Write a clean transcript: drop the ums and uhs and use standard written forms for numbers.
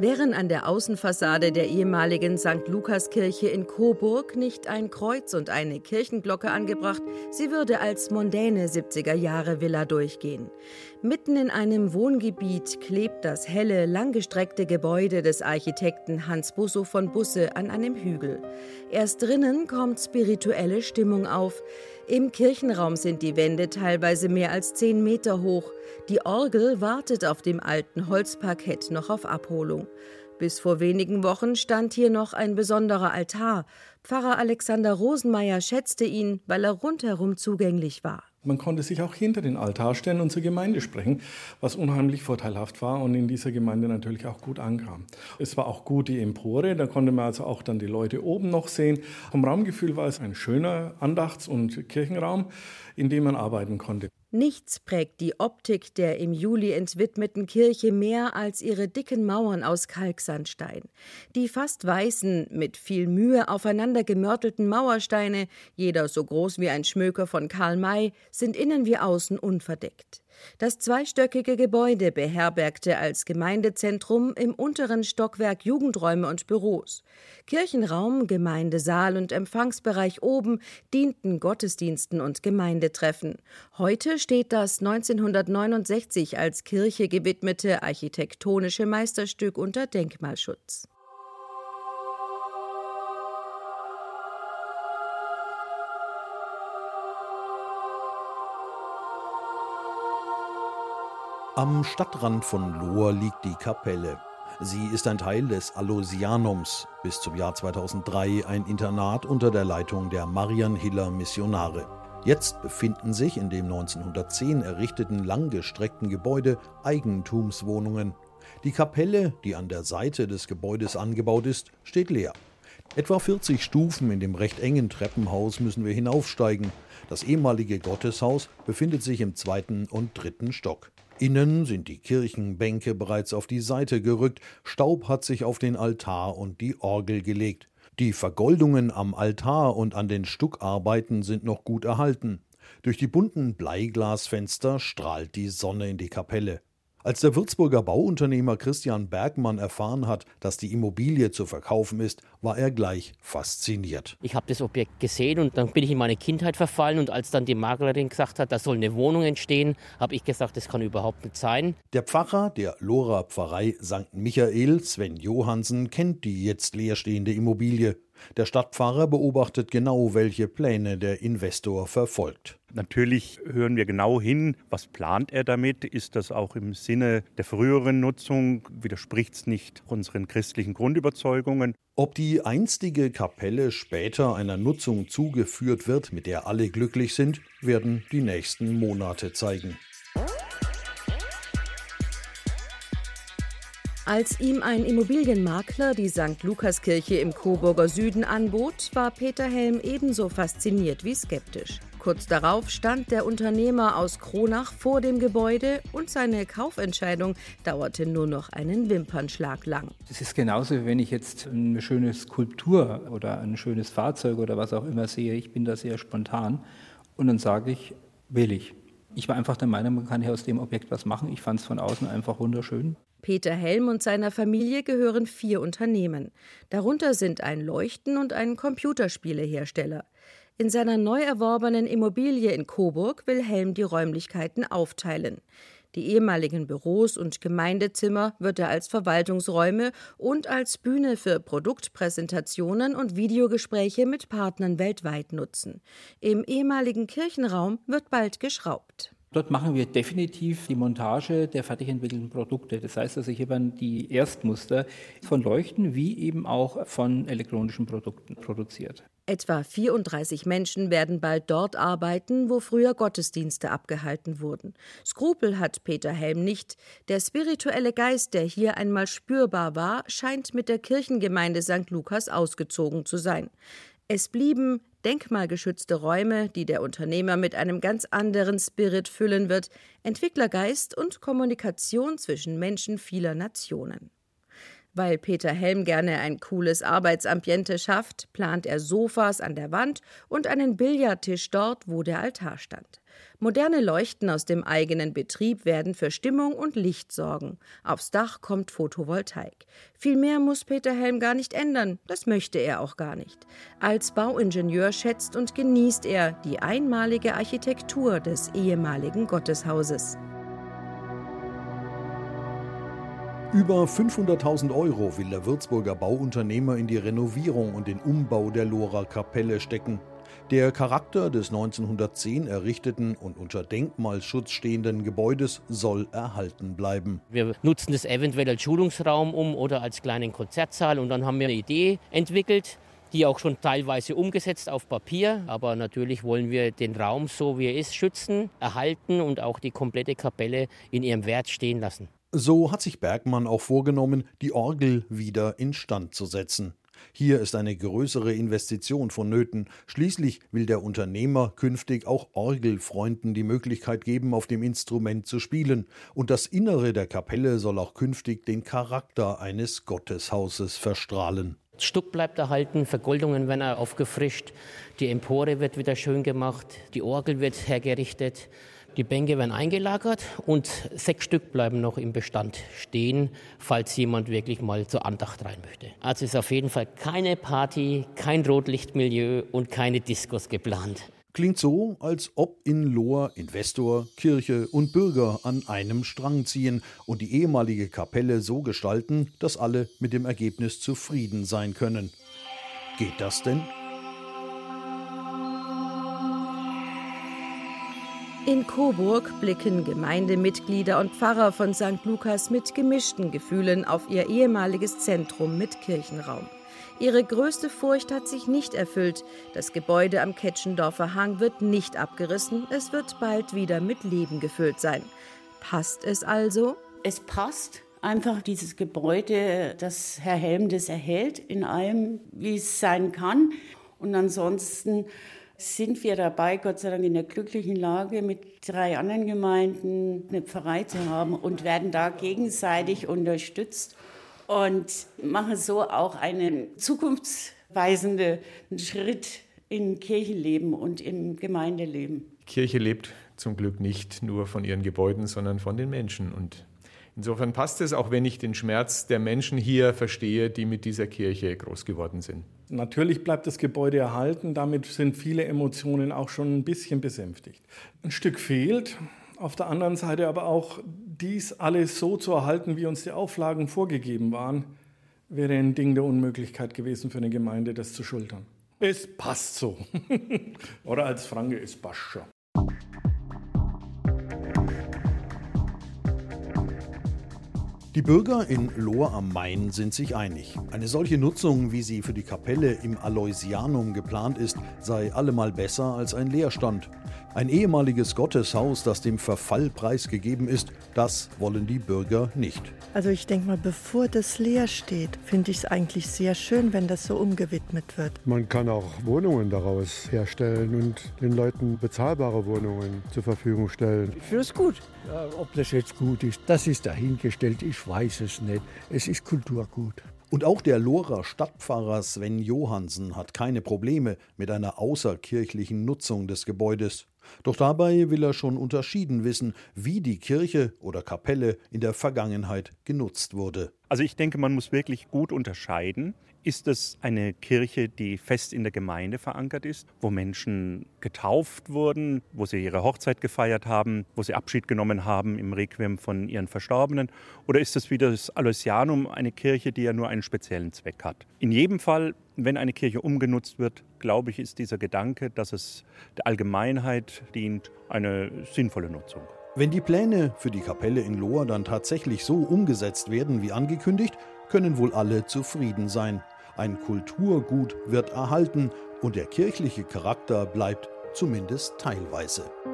Wären an der Außenfassade der ehemaligen St. Lukas-Kirche in Coburg nicht ein Kreuz und eine Kirchenglocke angebracht, sie würde als mondäne 70er-Jahre-Villa durchgehen. Mitten in einem Wohngebiet klebt das helle, langgestreckte Gebäude des Architekten Hans Busso von Busse an einem Hügel. Erst drinnen kommt spirituelle Stimmung auf. Im Kirchenraum sind die Wände teilweise mehr als 10 Meter hoch. Die Orgel wartet auf dem alten Holzparkett noch auf Abholung. Bis vor wenigen Wochen stand hier noch ein besonderer Altar. Pfarrer Alexander Rosenmeier schätzte ihn, weil er rundherum zugänglich war. Man konnte sich auch hinter den Altar stellen und zur Gemeinde sprechen, was unheimlich vorteilhaft war und in dieser Gemeinde natürlich auch gut ankam. Es war auch gut die Empore, da konnte man also auch dann die Leute oben noch sehen. Vom Raumgefühl war es ein schöner Andachts- und Kirchenraum, in dem man arbeiten konnte. Nichts prägt die Optik der im Juli entwidmeten Kirche mehr als ihre dicken Mauern aus Kalksandstein. Die fast weißen, mit viel Mühe aufeinander gemörtelten Mauersteine, jeder so groß wie ein Schmöker von Karl May, sind innen wie außen unverdeckt. Das zweistöckige Gebäude beherbergte als Gemeindezentrum im unteren Stockwerk Jugendräume und Büros. Kirchenraum, Gemeindesaal und Empfangsbereich oben dienten Gottesdiensten und Gemeindetreffen. Heute steht das 1969 als Kirche gewidmete architektonische Meisterstück unter Denkmalschutz. Am Stadtrand von Lohr liegt die Kapelle. Sie ist ein Teil des Aloysianums, bis zum Jahr 2003 ein Internat unter der Leitung der Marianhiller Missionare. Jetzt befinden sich in dem 1910 errichteten langgestreckten Gebäude Eigentumswohnungen. Die Kapelle, die an der Seite des Gebäudes angebaut ist, steht leer. Etwa 40 Stufen in dem recht engen Treppenhaus müssen wir hinaufsteigen. Das ehemalige Gotteshaus befindet sich im 2. und 3. Stock. Innen sind die Kirchenbänke bereits auf die Seite gerückt, Staub hat sich auf den Altar und die Orgel gelegt. Die Vergoldungen am Altar und an den Stuckarbeiten sind noch gut erhalten. Durch die bunten Bleiglasfenster strahlt die Sonne in die Kapelle. Als der Würzburger Bauunternehmer Christian Bergmann erfahren hat, dass die Immobilie zu verkaufen ist, war er gleich fasziniert. Ich habe das Objekt gesehen und dann bin ich in meine Kindheit verfallen. Und als dann die Maklerin gesagt hat, da soll eine Wohnung entstehen, habe ich gesagt, das kann überhaupt nicht sein. Der Pfarrer der Lohrer Pfarrei St. Michael, Sven Johansen, kennt die jetzt leerstehende Immobilie. Der Stadtpfarrer beobachtet genau, welche Pläne der Investor verfolgt. Natürlich hören wir genau hin, was plant er damit? Ist das auch im Sinne der früheren Nutzung? Widerspricht es nicht unseren christlichen Grundüberzeugungen? Ob die einstige Kapelle später einer Nutzung zugeführt wird, mit der alle glücklich sind, werden die nächsten Monate zeigen. Als ihm ein Immobilienmakler die St. Lukas-Kirche im Coburger Süden anbot, war Peter Helm ebenso fasziniert wie skeptisch. Kurz darauf stand der Unternehmer aus Kronach vor dem Gebäude und seine Kaufentscheidung dauerte nur noch einen Wimpernschlag lang. Es ist genauso, wie wenn ich jetzt eine schöne Skulptur oder ein schönes Fahrzeug oder was auch immer sehe. Ich bin da sehr spontan und dann sage ich, will ich. Ich war einfach der Meinung, man kann hier aus dem Objekt was machen. Ich fand es von außen einfach wunderschön. Peter Helm und seiner Familie gehören 4 Unternehmen. Darunter sind ein Leuchten- und ein Computerspielehersteller. In seiner neu erworbenen Immobilie in Coburg will Helm die Räumlichkeiten aufteilen. Die ehemaligen Büros und Gemeindezimmer wird er als Verwaltungsräume und als Bühne für Produktpräsentationen und Videogespräche mit Partnern weltweit nutzen. Im ehemaligen Kirchenraum wird bald geschraubt. Dort machen wir definitiv die Montage der fertig entwickelten Produkte. Das heißt also, hier werden die Erstmuster von Leuchten wie eben auch von elektronischen Produkten produziert. Etwa 34 Menschen werden bald dort arbeiten, wo früher Gottesdienste abgehalten wurden. Skrupel hat Peter Helm nicht. Der spirituelle Geist, der hier einmal spürbar war, scheint mit der Kirchengemeinde St. Lukas ausgezogen zu sein. Es blieben denkmalgeschützte Räume, die der Unternehmer mit einem ganz anderen Spirit füllen wird, Entwicklergeist und Kommunikation zwischen Menschen vieler Nationen. Weil Peter Helm gerne ein cooles Arbeitsambiente schafft, plant er Sofas an der Wand und einen Billardtisch dort, wo der Altar stand. Moderne Leuchten aus dem eigenen Betrieb werden für Stimmung und Licht sorgen. Aufs Dach kommt Photovoltaik. Viel mehr muss Peter Helm gar nicht ändern, das möchte er auch gar nicht. Als Bauingenieur schätzt und genießt er die einmalige Architektur des ehemaligen Gotteshauses. Über 500.000 € will der Würzburger Bauunternehmer in die Renovierung und den Umbau der Lohrer Kapelle stecken. Der Charakter des 1910 errichteten und unter Denkmalschutz stehenden Gebäudes soll erhalten bleiben. Wir nutzen das eventuell als Schulungsraum oder als kleinen Konzertsaal. Und dann haben wir eine Idee entwickelt, die auch schon teilweise umgesetzt auf Papier. Aber natürlich wollen wir den Raum, so wie er ist, schützen, erhalten und auch die komplette Kapelle in ihrem Wert stehen lassen. So hat sich Bergmann auch vorgenommen, die Orgel wieder instand zu setzen. Hier ist eine größere Investition vonnöten. Schließlich will der Unternehmer künftig auch Orgelfreunden die Möglichkeit geben, auf dem Instrument zu spielen. Und das Innere der Kapelle soll auch künftig den Charakter eines Gotteshauses verstrahlen. Das Stuck bleibt erhalten, Vergoldungen werden aufgefrischt, die Empore wird wieder schön gemacht, die Orgel wird hergerichtet. Die Bänke werden eingelagert und 6 Stück bleiben noch im Bestand stehen, falls jemand wirklich mal zur Andacht rein möchte. Also ist auf jeden Fall keine Party, kein Rotlichtmilieu und keine Diskos geplant. Klingt so, als ob in Lohr Investor, Kirche und Bürger an einem Strang ziehen und die ehemalige Kapelle so gestalten, dass alle mit dem Ergebnis zufrieden sein können. Geht das denn? In Coburg blicken Gemeindemitglieder und Pfarrer von St. Lukas mit gemischten Gefühlen auf ihr ehemaliges Zentrum mit Kirchenraum. Ihre größte Furcht hat sich nicht erfüllt. Das Gebäude am Ketschendorfer Hang wird nicht abgerissen, es wird bald wieder mit Leben gefüllt sein. Passt es also? Es passt. Einfach dieses Gebäude, dass Herr Helm das erhält, in allem, wie es sein kann. Und ansonsten sind wir dabei, Gott sei Dank in der glücklichen Lage, mit 3 anderen Gemeinden eine Pfarrei zu haben und werden da gegenseitig unterstützt und machen so auch einen zukunftsweisenden Schritt im Kirchenleben und im Gemeindeleben. Die Kirche lebt zum Glück nicht nur von ihren Gebäuden, sondern von den Menschen. Und insofern passt es, auch wenn ich den Schmerz der Menschen hier verstehe, die mit dieser Kirche groß geworden sind. Natürlich bleibt das Gebäude erhalten, damit sind viele Emotionen auch schon ein bisschen besänftigt. Ein Stück fehlt, auf der anderen Seite aber auch dies alles so zu erhalten, wie uns die Auflagen vorgegeben waren, wäre ein Ding der Unmöglichkeit gewesen für eine Gemeinde, das zu schultern. Es passt so. Oder als Franke, es passt schon. Die Bürger in Lohr am Main sind sich einig. Eine solche Nutzung, wie sie für die Kapelle im Aloysianum geplant ist, sei allemal besser als ein Leerstand. Ein ehemaliges Gotteshaus, das dem Verfall preisgegeben ist, das wollen die Bürger nicht. Also ich denke mal, bevor das leer steht, finde ich es eigentlich sehr schön, wenn das so umgewidmet wird. Man kann auch Wohnungen daraus herstellen und den Leuten bezahlbare Wohnungen zur Verfügung stellen. Ich finde es gut. Ja, ob das jetzt gut ist, das ist dahingestellt, ich weiß es nicht. Es ist Kulturgut. Und auch der Lohrer Stadtpfarrer Sven Johansen hat keine Probleme mit einer außerkirchlichen Nutzung des Gebäudes. Doch dabei will er schon unterschieden wissen, wie die Kirche oder Kapelle in der Vergangenheit genutzt wurde. Also ich denke, man muss wirklich gut unterscheiden. Ist es eine Kirche, die fest in der Gemeinde verankert ist, wo Menschen getauft wurden, wo sie ihre Hochzeit gefeiert haben, wo sie Abschied genommen haben im Requiem von ihren Verstorbenen? Oder ist es wie das Aloysianum eine Kirche, die ja nur einen speziellen Zweck hat? In jedem Fall, wenn eine Kirche umgenutzt wird, glaube ich, ist dieser Gedanke, dass es der Allgemeinheit dient, eine sinnvolle Nutzung. Wenn die Pläne für die Kapelle in Lohr dann tatsächlich so umgesetzt werden wie angekündigt, können wohl alle zufrieden sein. Ein Kulturgut wird erhalten und der kirchliche Charakter bleibt zumindest teilweise.